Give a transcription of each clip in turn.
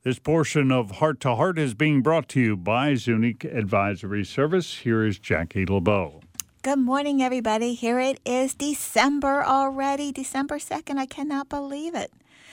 This portion of Heart to Heart is being brought to you by Zunique Advisory Service. Here is Jackie LeBeau. Good morning, everybody. Here it is, December already, December 2nd. I cannot believe it.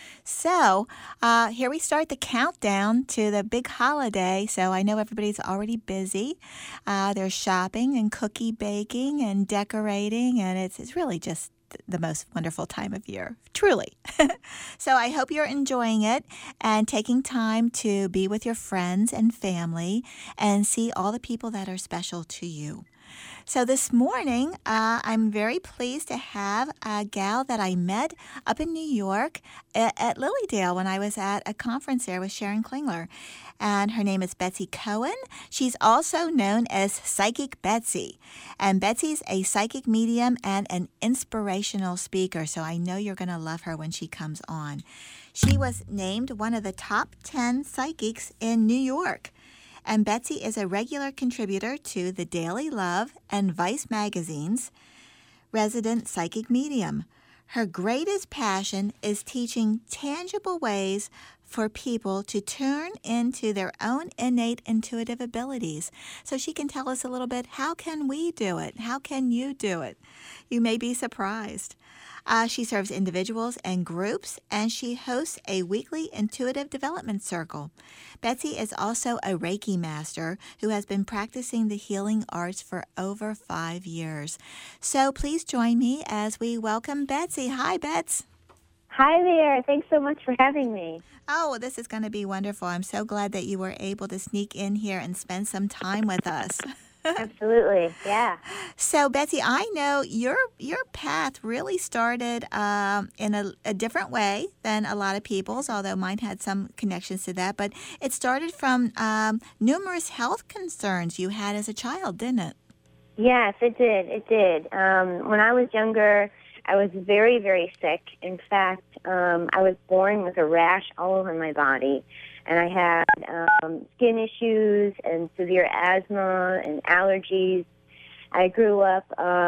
So here we start the countdown to the big holiday. So I know everybody's already busy. They're shopping and cookie baking and decorating, and it's really just the most wonderful time of year, truly. So I hope you're enjoying it and taking time to be with your friends and family and see all the people that are special to you. So this morning, I'm very pleased to have a gal that I met up in New York at Lilydale when I was at a conference there with Sharon Klingler. And her name is Betsy Cohen. She's also known as Psychic Betsy. And Betsy's a psychic medium and an inspirational speaker, so I know you're going to love her when she comes on. She was named one of the top 10 psychics in New York. And Betsy is a regular contributor to The Daily Love and Vice magazine's resident psychic medium. Her greatest passion is teaching tangible ways for people to turn into their own innate intuitive abilities. So she can tell us a little bit, how can we do it? How can you do it? You may be surprised. She serves individuals and groups, and she hosts a weekly intuitive development circle. Betsy is also a Reiki master who has been practicing the healing arts for over 5 years. So please join me as we welcome Betsy. Hi, Bets. Hi there. Thanks so much for having me. Oh, this is going to be wonderful. I'm so glad that you were able to sneak in here and spend some time with us. Absolutely, yeah. So, Betsy, I know your path really started in a different way than a lot of people's, although mine had some connections to that. But it started from numerous health concerns you had as a child, didn't it? Yes, it did. It did. When I was younger, I was very, very sick. In fact, I was born with a rash all over my body. And I had skin issues and severe asthma and allergies. I grew up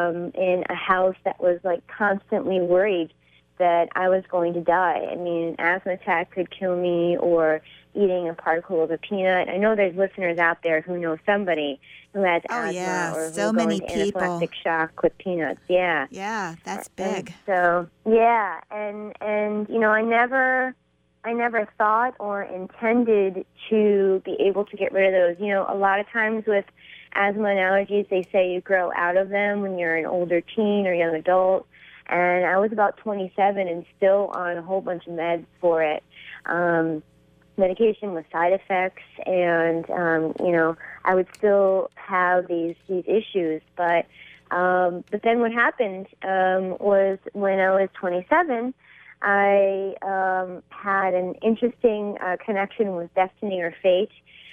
in a house that was like constantly worried that I was going to die. I mean, an asthma attack could kill me, or eating a particle of a peanut. I know there's listeners out there who know somebody who has asthma or so who many go into people. anaphylactic shock with peanuts. Yeah. Yeah, that's big. And so, yeah, and you know, I never thought or intended to be able to get rid of those. You know, a lot of times with asthma and allergies, they say you grow out of them when you're an older teen or young adult. And I was about 27 and still on a whole bunch of meds for it. Medication with side effects, and, you know, I would still have these issues. But then what happened was when I was 27, I had an interesting connection with destiny or fate,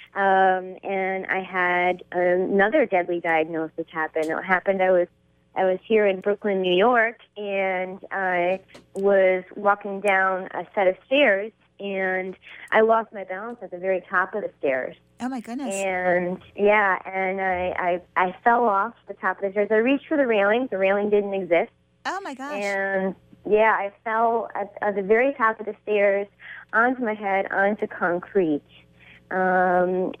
and I had another deadly diagnosis happen. It happened, I was here in Brooklyn, New York, and I was walking down a set of stairs, and I lost my balance at the very top of the stairs. Oh, my goodness. And, yeah, and I fell off the top of the stairs. I reached for the railing. The railing didn't exist. Oh, my gosh. And yeah, I fell at the very top of the stairs onto my head, onto concrete. And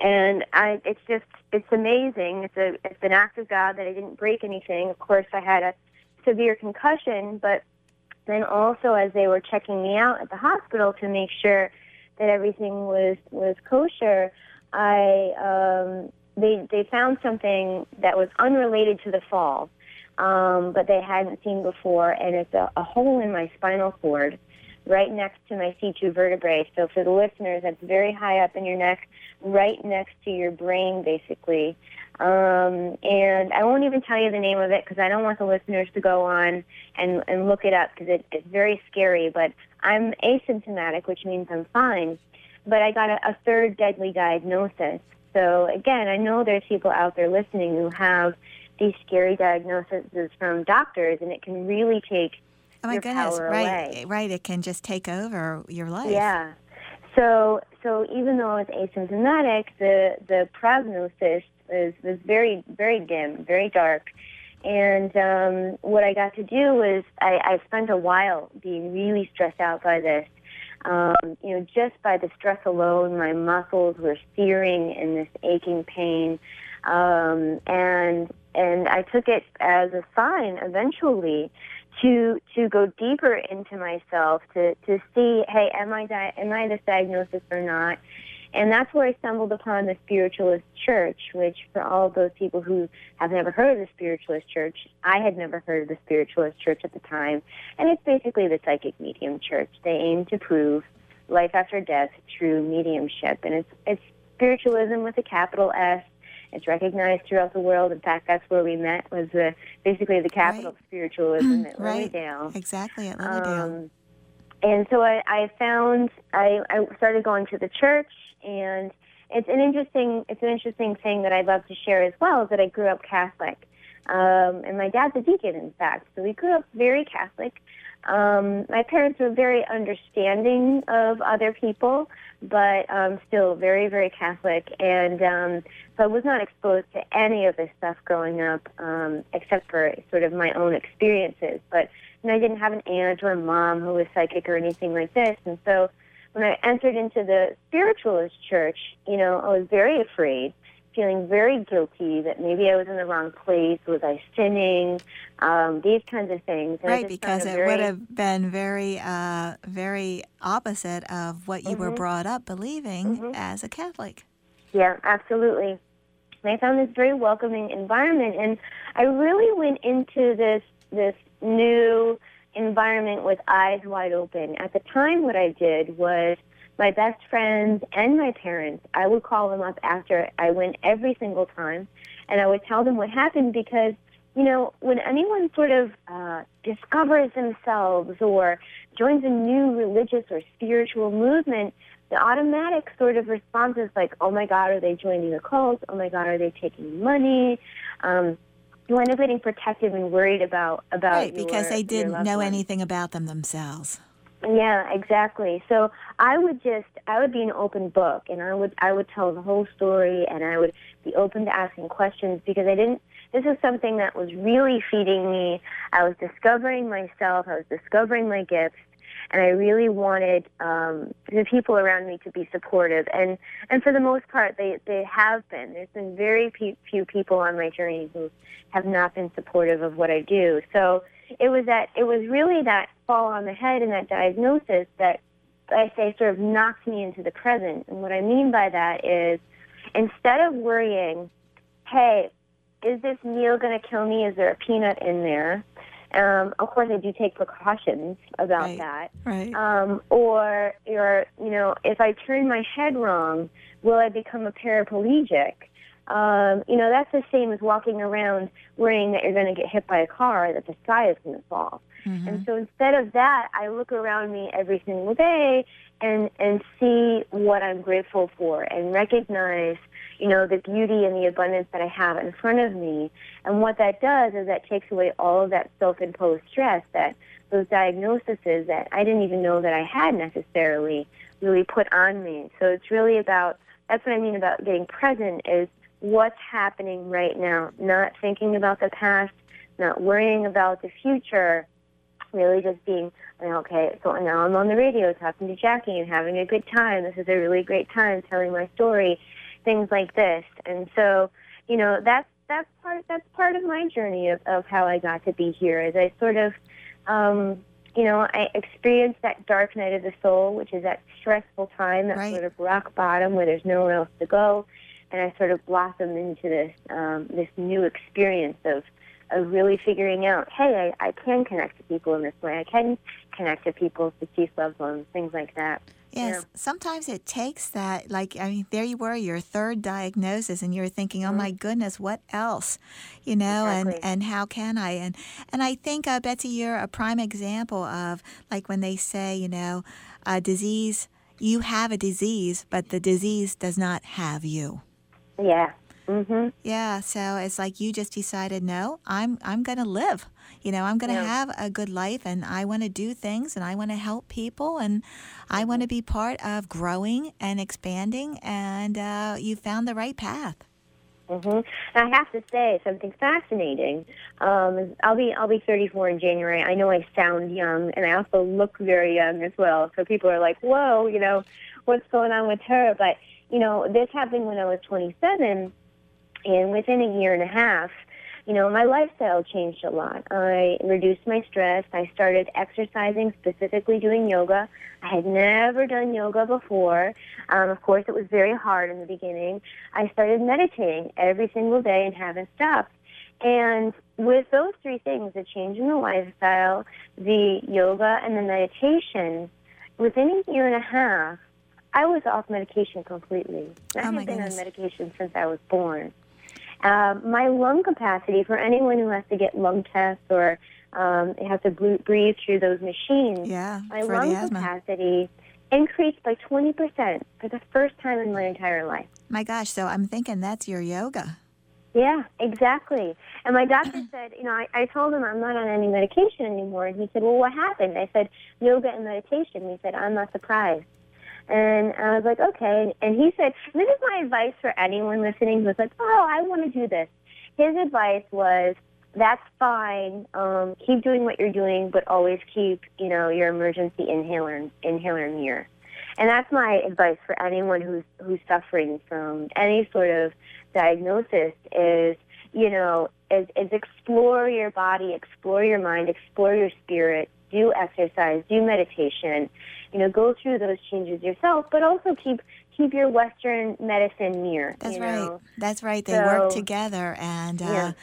it's amazing. It's an act of God that I didn't break anything. Of course, I had a severe concussion, but then also as they were checking me out at the hospital to make sure that everything was kosher, they found something that was unrelated to the fall. But they hadn't seen before, and it's a hole in my spinal cord right next to my C2 vertebrae. So for the listeners, that's very high up in your neck, right next to your brain, basically. And I won't even tell you the name of it because I don't want the listeners to go on and look it up because it's very scary. But I'm asymptomatic, which means I'm fine. But I got a third deadly diagnosis. So, again, I know there's people out there listening who have these scary diagnoses from doctors, and it can really take your power away. Right. It can just take over your life. Yeah. So even though I was asymptomatic, the prognosis was very, very dim, very dark. And what I got to do was I spent a while being really stressed out by this. Just by the stress alone, my muscles were searing in this aching pain. And I took it as a sign eventually to go deeper into myself, to see, hey, am I this diagnosis or not? And that's where I stumbled upon the Spiritualist Church, which for all of those people who have never heard of the Spiritualist Church, I had never heard of the Spiritualist Church at the time. And it's basically the psychic medium church. They aim to prove life after death through mediumship. And it's spiritualism with a capital S. It's recognized throughout the world. In fact, that's where we met, was basically the capital of spiritualism at Lilydale. Exactly, at Lilydale. And so I started going to the church, and it's an interesting thing that I'd love to share as well, is that I grew up Catholic. And my dad's a deacon, in fact. So we grew up very Catholic. My parents were very understanding of other people, but still very, very Catholic. And so I was not exposed to any of this stuff growing up, except for sort of my own experiences. But I didn't have an aunt or a mom who was psychic or anything like this. And so when I entered into the Spiritualist Church, I was very afraid, feeling very guilty that maybe I was in the wrong place. Was I sinning? These kinds of things. And right, because it would have been very, very opposite of what you were brought up believing as a Catholic. Yeah, absolutely. And I found this very welcoming environment, and I really went into this new environment with eyes wide open. At the time, what I did was my best friends and my parents, I would call them up after I went every single time, and I would tell them what happened, because, when anyone sort of discovers themselves or joins a new religious or spiritual movement, the automatic sort of response is like, oh my God, are they joining a cult? Oh my God, are they taking money? You end up getting protective and worried about right, because they didn't know anything about them themselves. Yeah, exactly. So I would be an open book, and I would tell the whole story, and I would be open to asking questions, because this is something that was really feeding me. I was discovering myself, I was discovering my gifts, and I really wanted the people around me to be supportive. And for the most part, they have been. There's been very few people on my journey who have not been supportive of what I do. So it was really that fall on the head and that diagnosis that I say sort of knocked me into the present. And what I mean by that is, instead of worrying, hey, is this meal going to kill me? Is there a peanut in there? Of course, I do take precautions about that. Right. Or, if I turn my head wrong, will I become a paraplegic? That's the same as walking around worrying that you're going to get hit by a car, that the sky is going to fall. Mm-hmm. And so instead of that, I look around me every single day and see what I'm grateful for, and recognize, the beauty and the abundance that I have in front of me. And what that does is that takes away all of that self-imposed stress, that those diagnoses that I didn't even know that I had necessarily really put on me. So it's really about, that's what I mean about getting present, is what's happening right now, not thinking about the past, not worrying about the future, really just being, okay, so now I'm on the radio talking to Jackie and having a good time. This is a really great time telling my story, things like this. And so, that's part of my journey of how I got to be here, is I sort of, I experienced that dark night of the soul, which is that stressful time, that sort of rock bottom where there's nowhere else to go. And I sort of blossomed into this new experience of really figuring out, hey, I can connect to people in this way. I can connect to people, deceased loved ones, things like that. Yes, sometimes it takes that, there you were, your third diagnosis, and you're thinking, oh my goodness, what else? Exactly. And how can I? And I think, Betsy, you're a prime example of, when they say, a disease, you have a disease, but the disease does not have you. Yeah. Mm-hmm. Yeah, so it's like you just decided, no, I'm going to live. I'm going to have a good life, and I want to do things, and I want to help people, and I want to be part of growing and expanding, and you found the right path. And I have to say something fascinating. I'll be 34 in January. I know I sound young, and I also look very young as well. So people are like, "Whoa, what's going on with her?" But this happened when I was 27, and within a year and a half, my lifestyle changed a lot. I reduced my stress. I started exercising, specifically doing yoga. I had never done yoga before. Of course, it was very hard in the beginning. I started meditating every single day and haven't stopped. And with those three things, the change in the lifestyle, the yoga, and the meditation, within a year and a half, I was off medication completely. I had been on medication since I was born. My lung capacity, for anyone who has to get lung tests or has to breathe through those machines, my lung capacity increased by 20% for the first time in my entire life. My gosh, so I'm thinking that's your yoga. Yeah, exactly. And my doctor said, I told him I'm not on any medication anymore. And he said, well, what happened? I said, yoga and meditation. He said, I'm not surprised. And I was like, okay. And he said, this is my advice for anyone listening who's like, oh, I want to do this. His advice was, that's fine. Keep doing what you're doing, but always keep, your emergency inhaler near. And that's my advice for anyone who's suffering from any sort of diagnosis is, is explore your body, explore your mind, explore your spirit, do exercise, do meditation, go through those changes yourself, but also keep your Western medicine near. That's right. That's right. They work together, and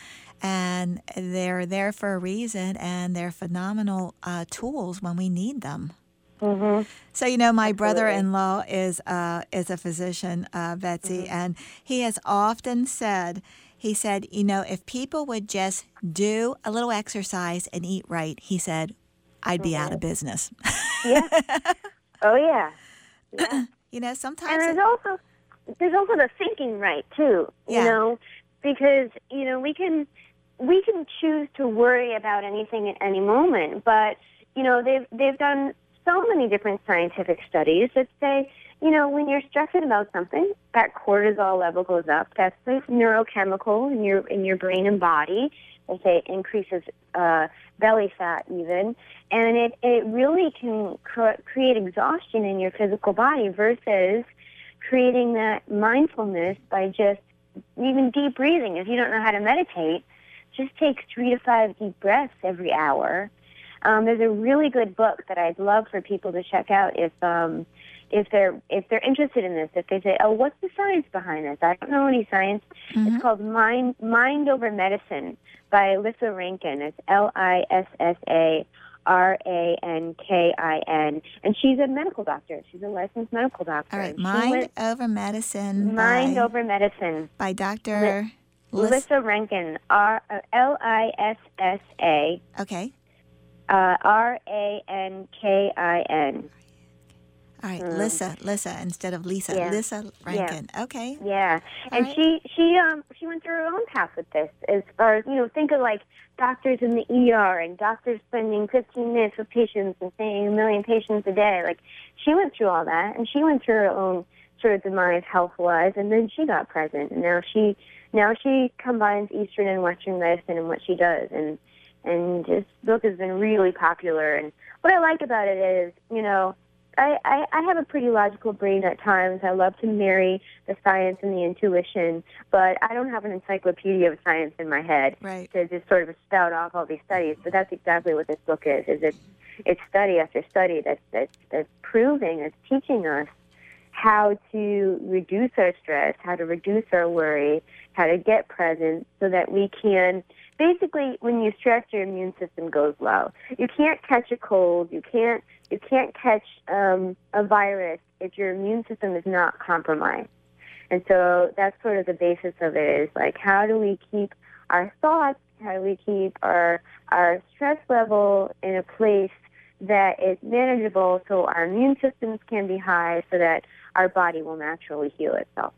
they're there for a reason, and they're phenomenal tools when we need them. Mm-hmm. So, my brother-in-law is a physician, Betsy, and he has often said, if people would just do a little exercise and eat right, he said, I'd be out of business. Yeah. Oh, yeah. Sometimes. And there's also the thinking right, too, because, we can choose to worry about anything at any moment, but, they've done so many different scientific studies that say, when you're stressed about something, that cortisol level goes up. That's the neurochemical in your brain and body. They say it increases belly fat even, and it really can create exhaustion in your physical body versus creating that mindfulness by just even deep breathing. If you don't know how to meditate, just take 3 to 5 deep breaths every hour. There's a really good book that I'd love for people to check out if they're interested in this. If they say, "Oh, what's the science behind this?" I don't know any science. Mm-hmm. It's called Mind Over Medicine by Lissa Rankin. It's LISSARANKIN, and she's a medical doctor. She's a licensed medical doctor. All right, Mind Over Medicine by Dr. Lissa Rankin. LISSA. Okay. RANKIN. All right, Lissa instead of Lisa. Yeah. Lissa Rankin. Yeah. Okay. Yeah, and right. she went through her own path with this. As far as think of like doctors in the ER and doctors spending 15 minutes with patients and seeing 1 million patients a day. Like she went through all that, and she went through her own sort of demise health-wise, and then she got present, and now she combines Eastern and Western medicine in what she does, and this book has been really popular. And what I like about it is, I have a pretty logical brain at times. I love to marry the science and the intuition, but I don't have an encyclopedia of science in my head to just sort of spout off all these studies. But that's exactly what this book is it's study after study that's proving, it's teaching us how to reduce our stress, how to reduce our worry, how to get present so that we can, basically, when you stress, your immune system goes low. You can't catch a cold. You can't catch a virus if your immune system is not compromised. And so that's sort of the basis of it, is like, how do we keep our thoughts, how do we keep our stress level in a place that is manageable so our immune systems can be high so that our body will naturally heal itself.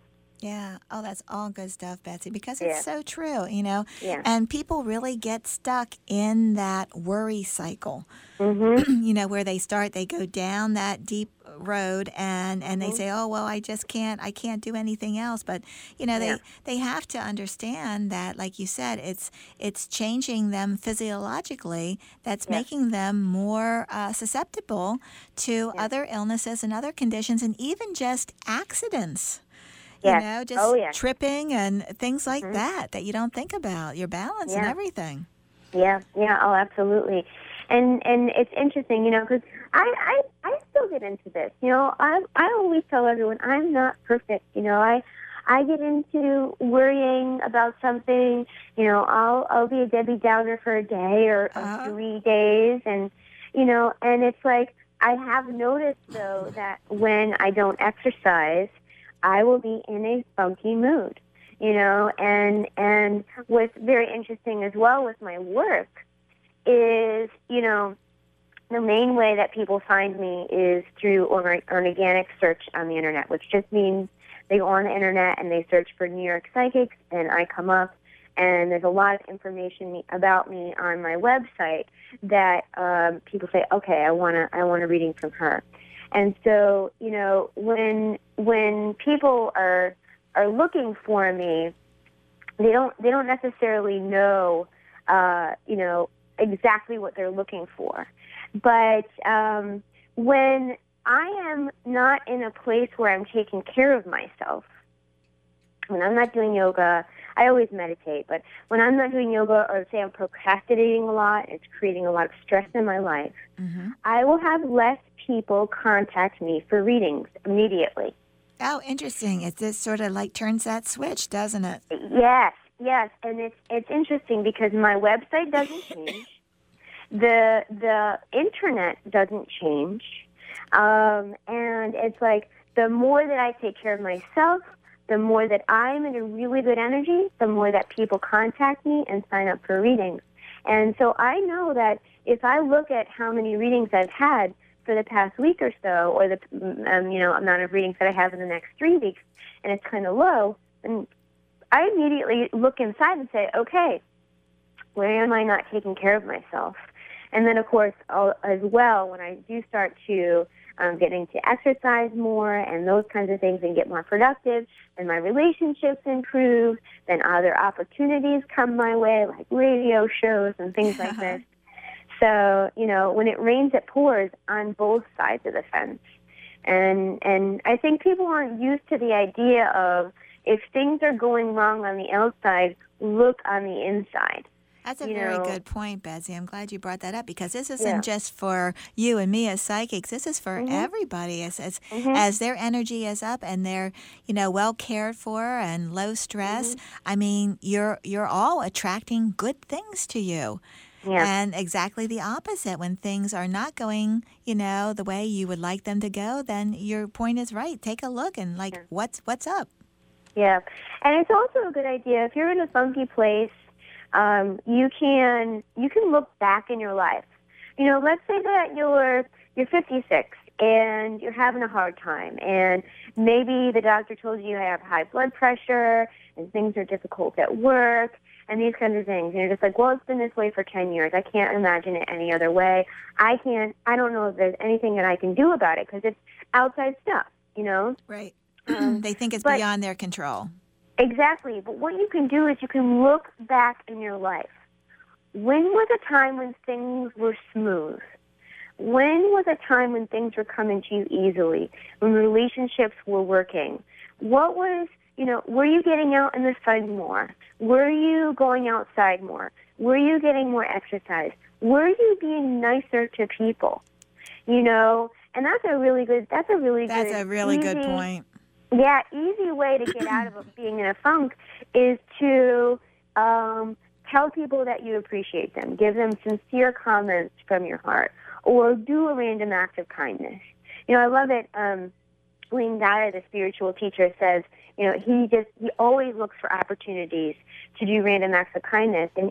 Yeah. Oh, that's all good stuff, Betsy, because Yeah. it's so true, Yeah. and people really get stuck in that worry cycle, Mhm. where they go down that deep road and they say, oh, well, I can't do anything else. But, Yeah. they have to understand that, like you said, it's changing them physiologically. That's Yeah. making them more susceptible to Yeah. other illnesses and other conditions and even just accidents. Yes. Just Oh, yes. tripping and things like Mhm. that you don't think about, your balance and Yeah. everything. Yeah. Yeah. Oh, absolutely. And it's interesting, because I still get into this. I always tell everyone I'm not perfect. I get into worrying about something. I'll be a Debbie Downer for a day or 3 days, and and it's like I have noticed though that when I don't exercise, I will be in a funky mood. And what's very interesting as well with my work is, the main way that people find me is through an organic search on the internet, which just means they go on the internet and they search for New York Psychics, and I come up, and there's a lot of information about me on my website that people say, okay, I want a reading from her. And so, when people are looking for me, they don't necessarily know, exactly what they're looking for. But when I am not in a place where I'm taking care of myself, when I'm not doing yoga, I always meditate, but when I'm not doing yoga, or say I'm procrastinating a lot, it's creating a lot of stress in my life, I will have less people contact me for readings immediately. Oh, interesting. It just sort of like turns that switch, doesn't it? Yes, and it's interesting because my website doesn't change. The internet doesn't change. And it's like the more that I take care of myself, the more that I'm in a really good energy, the more that people contact me and sign up for readings. And so I know that if I look at how many readings I've had for the past week or so, or the amount of readings that I have in the next 3 weeks, and it's kind of low, and I immediately look inside and say, okay, where am I not taking care of myself? And then, of course, as well, when I do start to get into exercise more and those kinds of things and get more productive, and my relationships improve, then other opportunities come my way, like radio shows and things like this. So, when it rains, it pours on both sides of the fence. And I think people aren't used to the idea of, if things are going wrong on the outside, look on the inside. That's a very good point, Betsy. I'm glad you brought that up, because this isn't just for you and me as psychics. This is for everybody. As their energy is up and they're, well cared for and low stress. I mean, you're all attracting good things to you. Yeah. And exactly the opposite. When things are not going, the way you would like them to go, then your point is right. Take a look and what's up? Yeah. And it's also a good idea, if you're in a funky place, you can look back in your life. Let's say that you're 56 and you're having a hard time, and maybe the doctor told you have high blood pressure and things are difficult at work and these kinds of things. And you're just like, well, it's been this way for 10 years. I can't imagine it any other way. I don't know if there's anything that I can do about it because it's outside stuff, Right. They think it's beyond their control. Exactly. But what you can do is you can look back in your life. When was a time when things were smooth? When was a time when things were coming to you easily? When relationships were working? What was, were you getting out in the sun more? Were you going outside more? Were you getting more exercise? Were you being nicer to people? And that's a really good point. Yeah, easy way to get out of being in a funk is to tell people that you appreciate them. Give them sincere comments from your heart, or do a random act of kindness. I love it. Wayne Dyer, the spiritual teacher, says, he always looks for opportunities to do random acts of kindness, and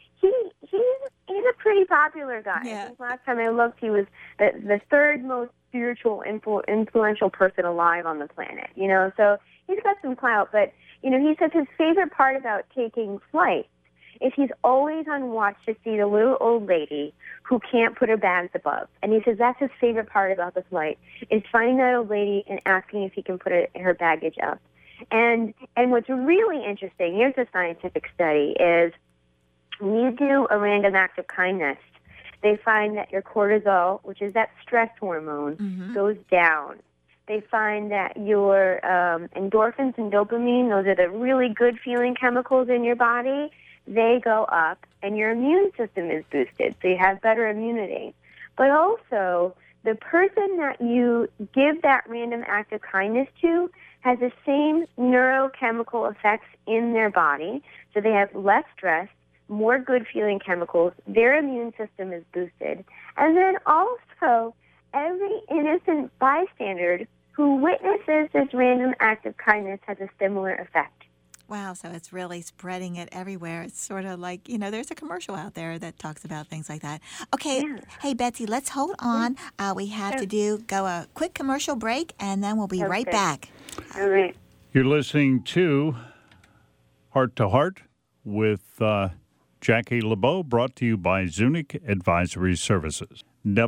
he's a pretty popular guy. Yeah. I think last time I looked, he was the third most spiritual, influential person alive on the planet, you know. So he's got some clout, but, you know, he says his favorite part about taking flight is he's always on watch to see the little old lady who can't put her bags above. And he says that's his favorite part about the flight, is finding that old lady and asking if he can put her baggage up. And what's really interesting, here's a scientific study, is when you do a random act of kindness, they find that your cortisol, which is that stress hormone, goes down. They find that your endorphins and dopamine, those are the really good feeling chemicals in your body, they go up, and your immune system is boosted, so you have better immunity. But also, the person that you give that random act of kindness to has the same neurochemical effects in their body, so they have less stress, more good-feeling chemicals, their immune system is boosted. And then also, every innocent bystander who witnesses this random act of kindness has a similar effect. Wow, so it's really spreading it everywhere. It's sort of like, you know, there's a commercial out there that talks about things like that. Okay, Yeah. Hey, Betsy, let's hold on. We have to go a quick commercial break, and then we'll be right back. All right. You're listening to Heart to Heart with Jackie LeBeau, brought to you by Zunic Advisory Services.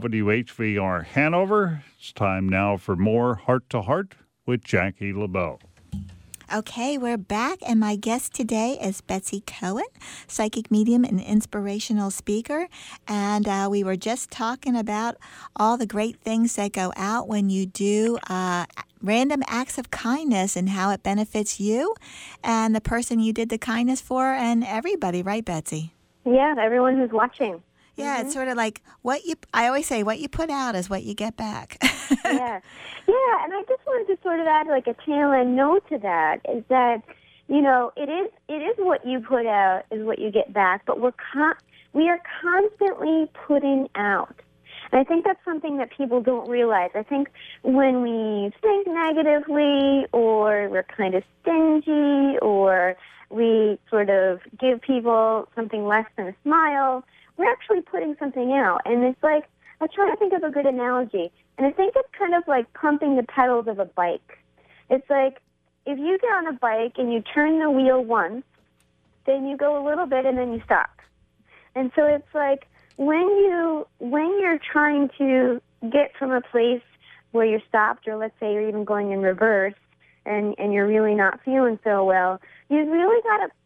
WHVR Hanover. It's time now for more Heart to Heart with Jackie LeBeau. Okay, we're back, and my guest today is Betsy Cohen, psychic medium and inspirational speaker. And we were just talking about all the great things that go out when you do random acts of kindness and how it benefits you and the person you did the kindness for and everybody, right, Betsy? Yeah, everyone who's watching. Yeah, It's sort of like I always say, what you put out is what you get back. Yeah, and I just wanted to sort of add like a tail end note to that, is that, you know, it is what you put out is what you get back, but we are constantly putting out. And I think that's something that people don't realize. I think when we think negatively, or we're kind of stingy, or we sort of give people something less than a smile, we're actually putting something out. And it's like, I'm trying to think of a good analogy. And I think it's kind of like pumping the pedals of a bike. It's like if you get on a bike and you turn the wheel once, then you go a little bit and then you stop. And so it's like when you're trying to get from a place where you're stopped, or let's say you're even going in reverse, and you're really not feeling so well, you really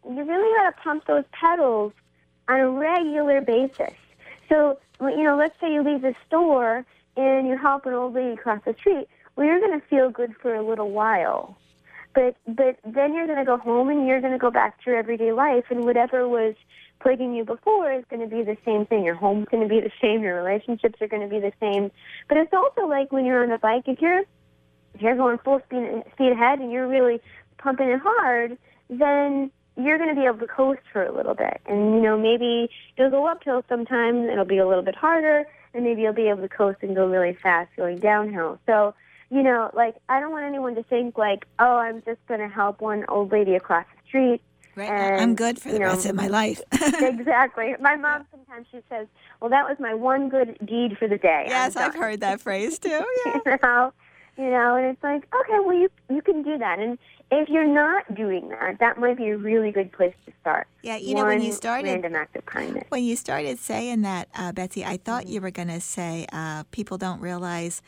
gotta pump those pedals on a regular basis. So, you know, let's say you leave the store and you help an old lady cross the street. Well, you're going to feel good for a little while. But then you're going to go home and you're going to go back to your everyday life, and whatever was plaguing you before is going to be the same thing. Your home's going to be the same. Your relationships are going to be the same. But it's also like when you're on a bike, if you're going full speed ahead and you're really pumping it hard, then you're going to be able to coast for a little bit. And, you know, maybe you'll go uphill sometimes, it'll be a little bit harder, and maybe you'll be able to coast and go really fast going downhill. So, you know, like, I don't want anyone to think like, oh, I'm just going to help one old lady across the street. Right. I'm good for the rest of my life. Exactly. My mom sometimes, she says, well, that was my one good deed for the day. Yes, I've heard that phrase too. Yeah. You know, and it's like, okay, well, you can do that. And if you're not doing that, that might be a really good place to start. Yeah, you know, when you started random act of kindness. When you started saying that, Betsy, I thought you were going to say people don't realize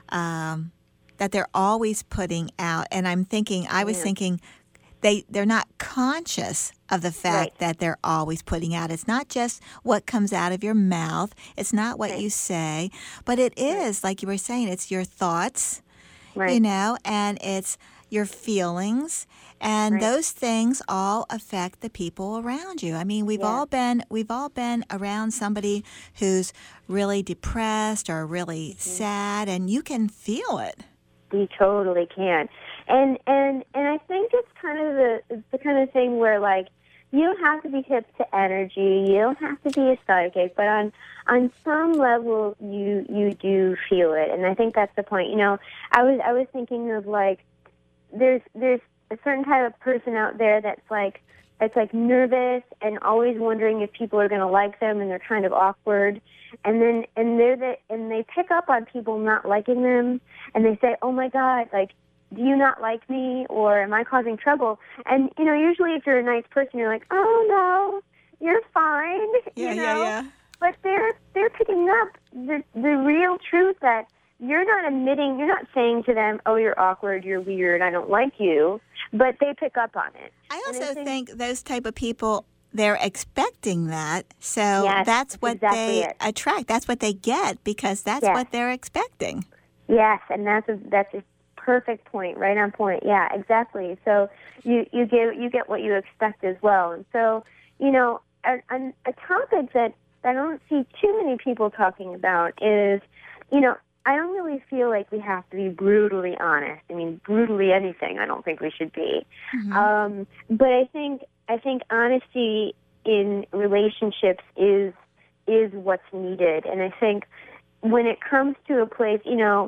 that they're always putting out. And I was thinking they're not conscious of the fact that they're always putting out. It's not just what comes out of your mouth. It's not what you say, but it is, like you were saying, it's your thoughts. Right. You know, and it's your feelings, and those things all affect the people around you. I mean, we've all been around somebody who's really depressed or really sad, and you can feel it. You totally can, and I think it's kind of the kind of thing where, like, you don't have to be hip to energy, you don't have to be a psychic, but on some level you do feel it, and I think that's the point. You know, I was thinking of, like, there's a certain type of person out there that's like it's like nervous and always wondering if people are going to like them, and they're kind of awkward. And then they pick up on people not liking them, and they say, "Oh my God, like, do you not like me, or am I causing trouble?" And usually if you're a nice person, you're like, "Oh no, you're fine." Yeah. But they're picking up the real truth that you're not saying to them, "Oh, you're awkward, you're weird, I don't like you," but they pick up on it. I also think those type of people, they're expecting that, so Yes, that's what exactly they it. attract. That's what they get because that's Yes. what they're expecting. Yes, and that's a perfect point, right on point. Yeah, exactly. So you get what you expect as well. And so, a topic that I don't see too many people talking about is, I don't really feel like we have to be brutally honest. I mean, brutally anything, I don't think we should be. Mm-hmm. But I think honesty in relationships is what's needed. And I think when it comes to a place,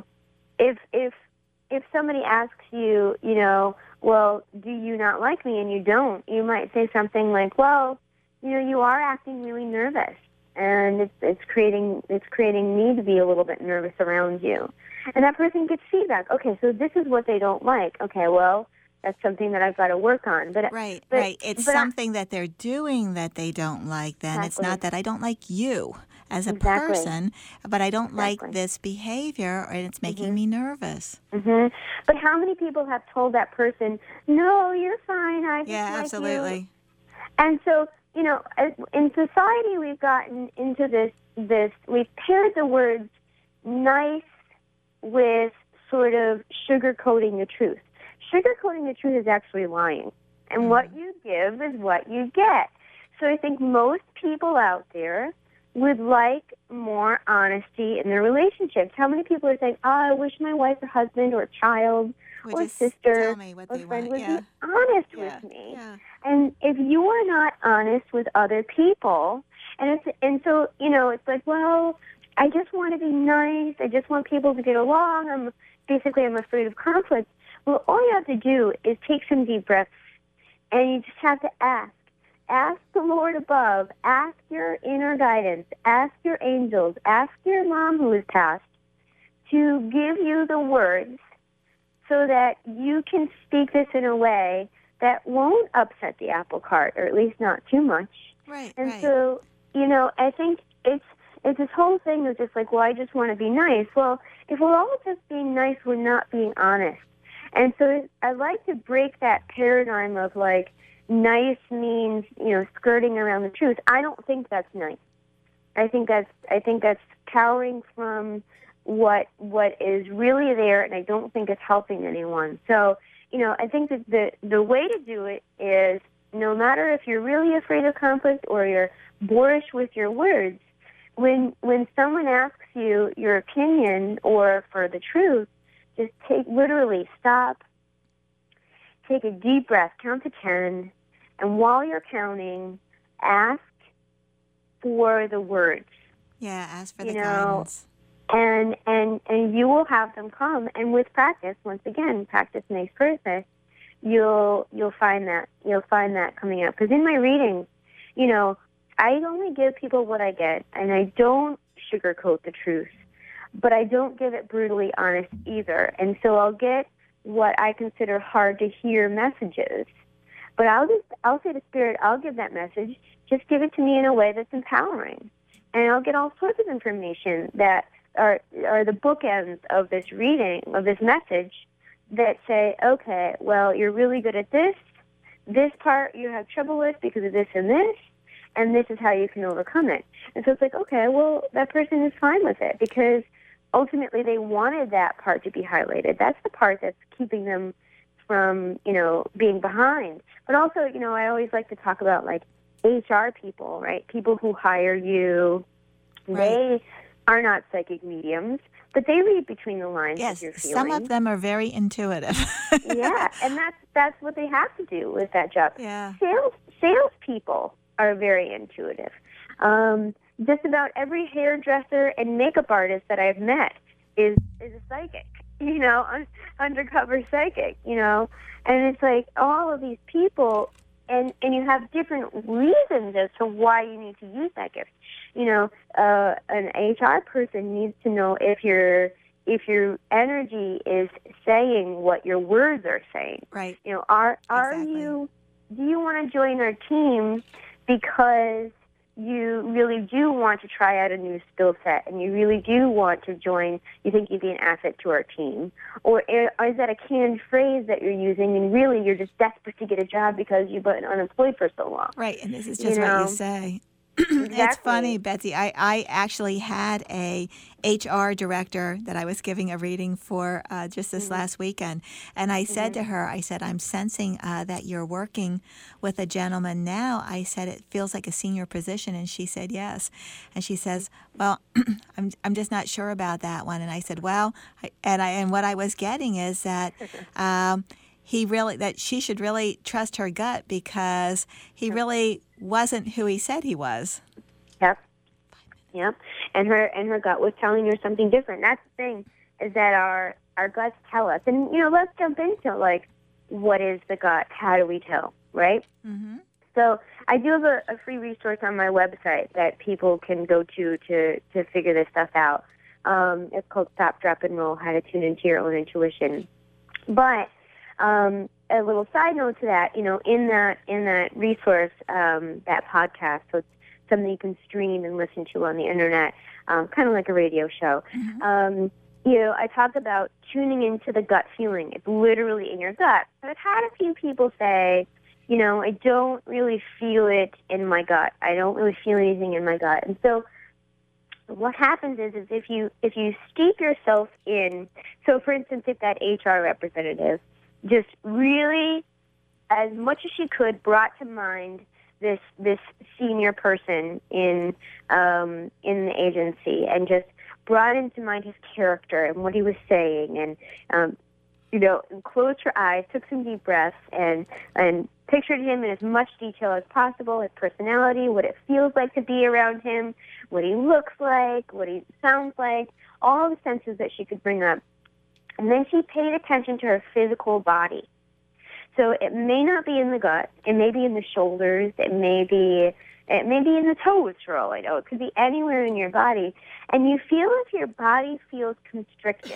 if somebody asks you, well, do you not like me? And you don't, you might say something like, well, you are acting really nervous, and it's creating me to be a little bit nervous around you. And that person gets feedback. Okay, so this is what they don't like. Okay, well, that's something that I've got to work on. But Right. It's something that they're doing that they don't like then. Exactly. It's not that I don't like you as a Exactly. person, but I don't like Exactly. this behavior, and it's making me nervous. hmm But how many people have told that person, "No, you're fine. I just Yeah, like absolutely. you." And so, in society, we've gotten into this. We've paired the words nice with sort of sugarcoating the truth. Sugarcoating the truth is actually lying. And what you give is what you get. So I think most people out there would like more honesty in their relationships. How many people are saying, "Oh, I wish my wife or husband or child Would or just sister tell me what or they friend want. would Yeah. be honest Yeah. with me." Yeah. And if you are not honest with other people, so it's like, well, I just want to be nice. I just want people to get along. I'm afraid of conflict. Well, all you have to do is take some deep breaths, and you just have to ask. Ask the Lord above. Ask your inner guidance. Ask your angels. Ask your mom who is passed to give you the words so that you can speak this in a way that won't upset the apple cart, or at least not too much. Right. And right. so, I think it's this whole thing of just like, well, I just want to be nice. Well, if we're all just being nice, we're not being honest. And so I like to break that paradigm of like nice means, skirting around the truth. I don't think that's nice. I think that's cowering from what is really there, and I don't think it's helping anyone. So, I think that the way to do it is, no matter if you're really afraid of conflict or you're boorish with your words, when someone asks you your opinion or for the truth, just stop, take a deep breath, count to 10, and while you're counting, ask for the words. Yeah, ask for the guidance. And you will have them come. And with practice, once again, practice makes perfect. You'll find that coming out. Because in my readings, I only give people what I get, and I don't sugarcoat the truth, but I don't give it brutally honest either. And so I'll get what I consider hard to hear messages, but I'll say to Spirit, I'll give that message. Just give it to me in a way that's empowering, and I'll get all sorts of information that are the bookends of this reading, of this message, that say, okay, well, you're really good at this. This part you have trouble with because of this, and this is how you can overcome it. And so it's like, okay, well, that person is fine with it because ultimately they wanted that part to be highlighted. That's the part that's keeping them from, being behind. But also, I always like to talk about like HR people, right? People who hire you. Right. They are not psychic mediums, but they read between the lines Yes, of your feelings. some of them are very intuitive. Yeah, and that's what they have to do with that job. Yeah. Salespeople are very intuitive. Just about every hairdresser and makeup artist that I've met is a psychic, undercover psychic, and it's like all of these people, and you have different reasons as to why you need to use that gift. You know, an HR person needs to know if your energy is saying what your words are saying. Right. You know, are Exactly. do you want to join our team because you really do want to try out a new skill set and you really do want to join, you think you'd be an asset to our team? Or is that a canned phrase that you're using and really you're just desperate to get a job because you've been unemployed for so long? Right, and this is just what you say. Exactly. It's funny, Betsy. I actually had a HR director that I was giving a reading for just this last weekend, and I said to her, I said, I'm sensing that you're working with a gentleman now. I said, it feels like a senior position, and she said yes. And she says, well, I'm just not sure about that one. And I said, well, and what I was getting is that. That she should really trust her gut because he really wasn't who he said he was. Yep. And her gut was telling her something different. That's the thing, is that our guts tell us. And let's jump into like, what is the gut? How do we tell, right? Mm-hmm. So I do have a free resource on my website that people can go to figure this stuff out. It's called Stop, Drop, and Roll: How to Tune into Your Own Intuition. But a little side note to that, in that resource, that podcast, so it's something you can stream and listen to on the internet, kind of like a radio show. Mm-hmm. I talk about tuning into the gut feeling. It's literally in your gut. But I've had a few people say, I don't really feel it in my gut. I don't really feel anything in my gut. And so what happens is if you steep yourself in, so for instance, if that HR representative just really, as much as she could, brought to mind this senior person in the agency, and just brought into mind his character and what he was saying, and and closed her eyes, took some deep breaths, and pictured him in as much detail as possible, his personality, what it feels like to be around him, what he looks like, what he sounds like, all the senses that she could bring up. And then she paid attention to her physical body. So it may not be in the gut. It may be in the shoulders. It may be in the toes, for all I know. It could be anywhere in your body. And you feel if your body feels constricted.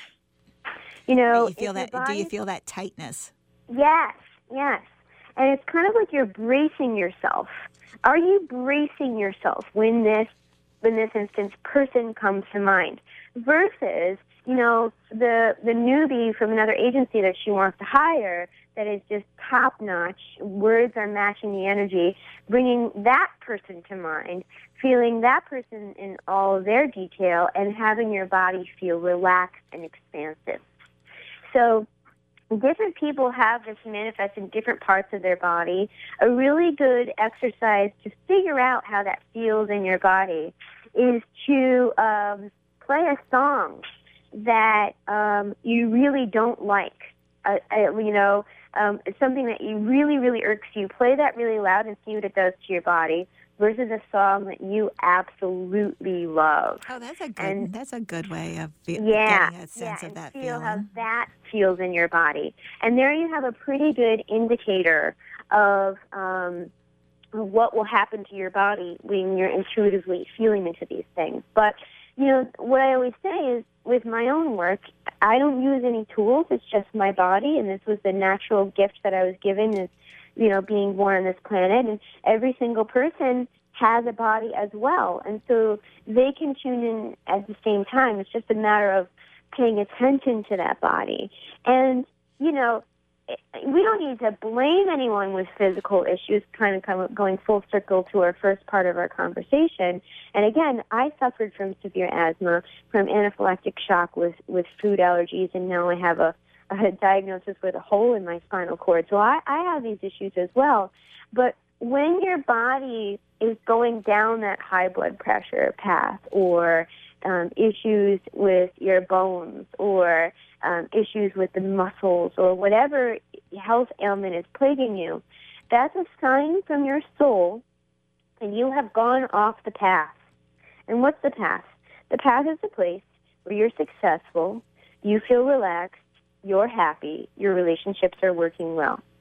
Do you feel that tightness? Yes. And it's kind of like you're bracing yourself. Are you bracing yourself when this instance person comes to mind? Versus the newbie from another agency that she wants to hire that is just top-notch, words are matching the energy, bringing that person to mind, feeling that person in all of their detail, and having your body feel relaxed and expansive. So different people have this manifest in different parts of their body. A really good exercise to figure out how that feels in your body is to play a song that you really don't like. It's something that you really, really irks you. Play that really loud and see what it does to your body, versus a song that you absolutely love. Oh, that's a good way of getting a sense of that feel feeling. How that feels in your body. And there you have a pretty good indicator of what will happen to your body when you're intuitively feeling into these things. But what I always say is, with my own work, I don't use any tools. It's just my body, and this was the natural gift that I was given as, being born on this planet. And every single person has a body as well, and so they can tune in at the same time. It's just a matter of paying attention to that body. And, we don't need to blame anyone with physical issues, kind of going full circle to our first part of our conversation. And again, I suffered from severe asthma, from anaphylactic shock with food allergies, and now I have a diagnosis with a hole in my spinal cord. So I have these issues as well. But when your body is going down that high blood pressure path, or issues with your bones, or issues with the muscles, or whatever health ailment is plaguing you, that's a sign from your soul that you have gone off the path. And what's the path? The path is the place where you're successful, you feel relaxed, you're happy, your relationships are working well.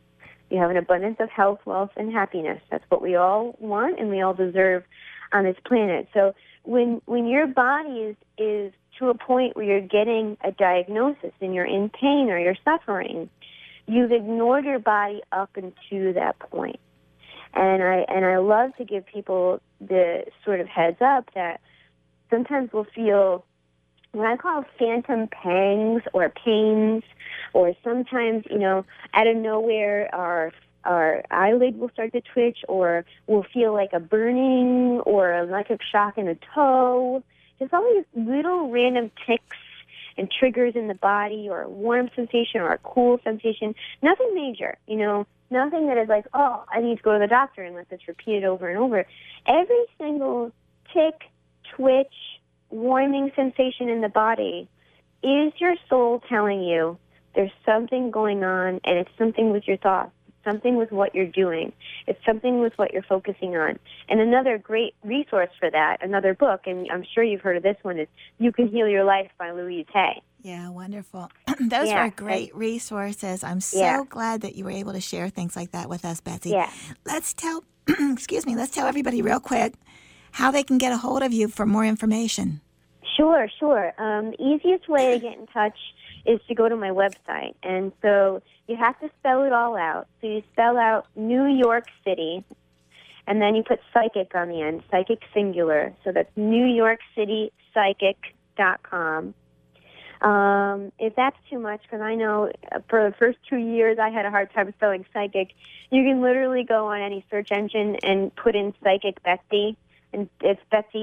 You have an abundance of health, wealth, and happiness. That's what we all want and we all deserve on this planet. So when your body is to a point where you're getting a diagnosis and you're in pain or you're suffering, you've ignored your body up until that point. And I love to give people the sort of heads up that sometimes we'll feel what I call phantom pangs or pains, or sometimes, out of nowhere our eyelid will start to twitch, or we'll feel like a burning or an electric shock in a toe. There's all these little random ticks and triggers in the body, or a warm sensation or a cool sensation. Nothing major, nothing that is like, oh, I need to go to the doctor and let this repeat it over and over. Every single tick, twitch, warming sensation in the body is your soul telling you there's something going on, and it's something with your thoughts. Something with what you're doing. It's something with what you're focusing on. And another great resource for that, another book, and I'm sure you've heard of this one, is You Can Heal Your Life by Louise Hay. Yeah, wonderful. Those were great resources. I'm so glad that you were able to share things like that with us, Betsy. Yeah. Let's tell everybody real quick how they can get a hold of you for more information. Sure. The easiest way to get in touch is to go to my website. And so you have to spell it all out. So you spell out New York City, and then you put psychic on the end, psychic singular. So that's NewYorkCityPsychic.com. If that's too much, because I know for the first 2 years I had a hard time spelling psychic, you can literally go on any search engine and put in Psychic Betsy, and it's Betsy,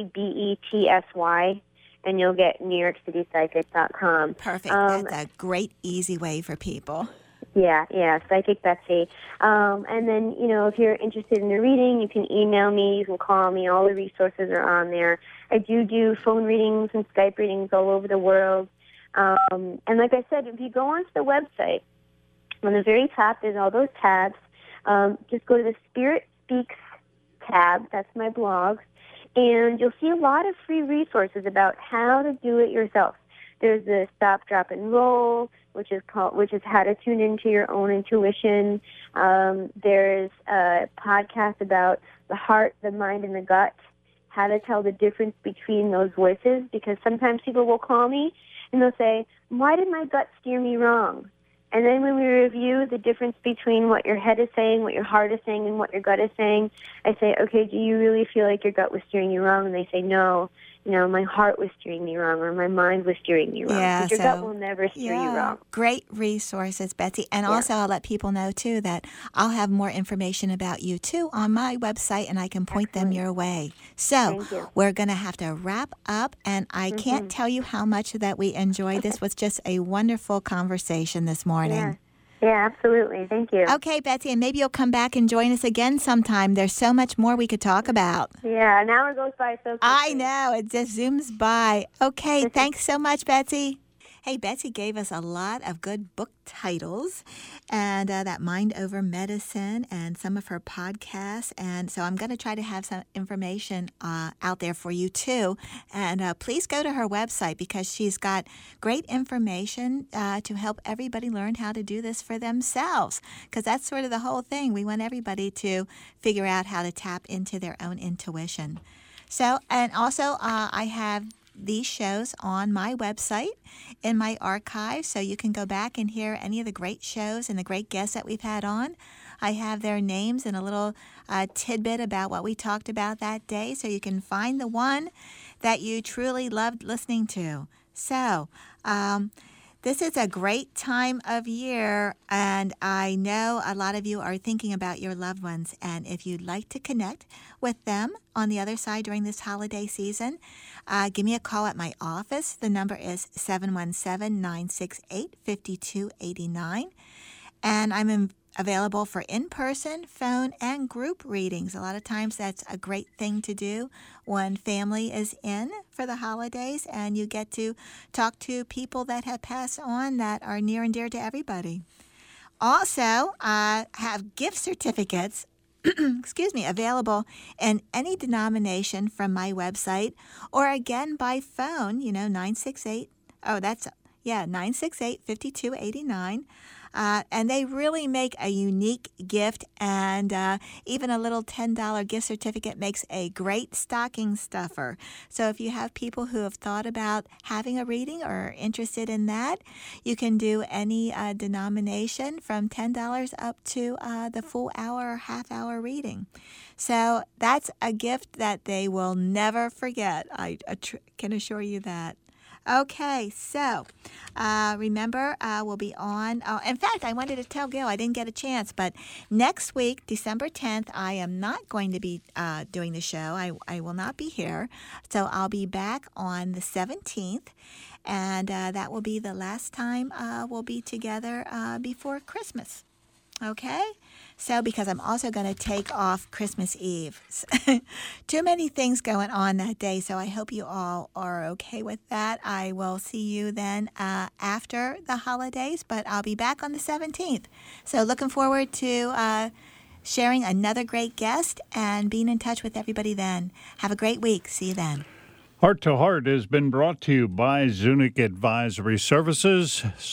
Betsy, and you'll get NewYorkCityPsychic.com. Perfect. That's a great, easy way for people. Yeah, Psychic Betsy. And then, if you're interested in a reading, you can email me, you can call me. All the resources are on there. I do phone readings and Skype readings all over the world. And like I said, if you go onto the website, on the very top, there's all those tabs. Just go to the Spirit Speaks tab. That's my blog. And you'll see a lot of free resources about how to do it yourself. There's the Stop, Drop, and Roll, which is how to tune into your own intuition. There's a podcast about the heart, the mind, and the gut, how to tell the difference between those voices, because sometimes people will call me and they'll say, why did my gut steer me wrong? And then when we review the difference between what your head is saying, what your heart is saying, and what your gut is saying, I say, okay, do you really feel like your gut was steering you wrong? And they say, no, my heart was steering me wrong, or my mind was steering me wrong. Yeah, but your gut will never steer you wrong. Great resources, Betsy. And also I'll let people know, too, that I'll have more information about you, too, on my website, and I can point them your way. So we're going to have to wrap up, and I can't tell you how much that we enjoyed. This was just a wonderful conversation this morning. Yeah, absolutely. Thank you. Okay, Betsy, and maybe you'll come back and join us again sometime. There's so much more we could talk about. Yeah, an hour goes by so quickly. I know. It just zooms by. Okay, thanks so much, Betsy. Hey, Betsy gave us a lot of good book titles, and that Mind Over Medicine and some of her podcasts. And so I'm going to try to have some information out there for you, too. And please go to her website, because she's got great information to help everybody learn how to do this for themselves, because that's sort of the whole thing. We want everybody to figure out how to tap into their own intuition. So, and also I have these shows on my website in my archive, so you can go back and hear any of the great shows and the great guests that we've had on. I have their names and a little tidbit about what we talked about that day, so you can find the one that you truly loved listening to. So, this is a great time of year, and I know a lot of you are thinking about your loved ones. And if you'd like to connect with them on the other side during this holiday season, give me a call at my office. The number is 717-968-5289. And I'm available for in-person, phone, and group readings. A lot of times that's a great thing to do when family is in for the holidays and you get to talk to people that have passed on that are near and dear to everybody. Also, I have gift certificates available in any denomination from my website, or again by phone, 968-5289. And they really make a unique gift, and even a little $10 gift certificate makes a great stocking stuffer. So if you have people who have thought about having a reading or are interested in that, you can do any denomination from $10 up to the full hour or half-hour reading. So that's a gift that they will never forget. I can assure you that. Okay, so remember, we'll be on. In fact, I wanted to tell Gil, I didn't get a chance, but next week, December 10th, I am not going to be doing the show. I will not be here. So I'll be back on the 17th, and that will be the last time we'll be together before Christmas. Okay? So, because I'm also going to take off Christmas Eve. Too many things going on that day, so I hope you all are okay with that. I will see you then after the holidays, but I'll be back on the 17th. So, looking forward to sharing another great guest and being in touch with everybody then. Have a great week. See you then. Heart to Heart has been brought to you by Zunic Advisory Services.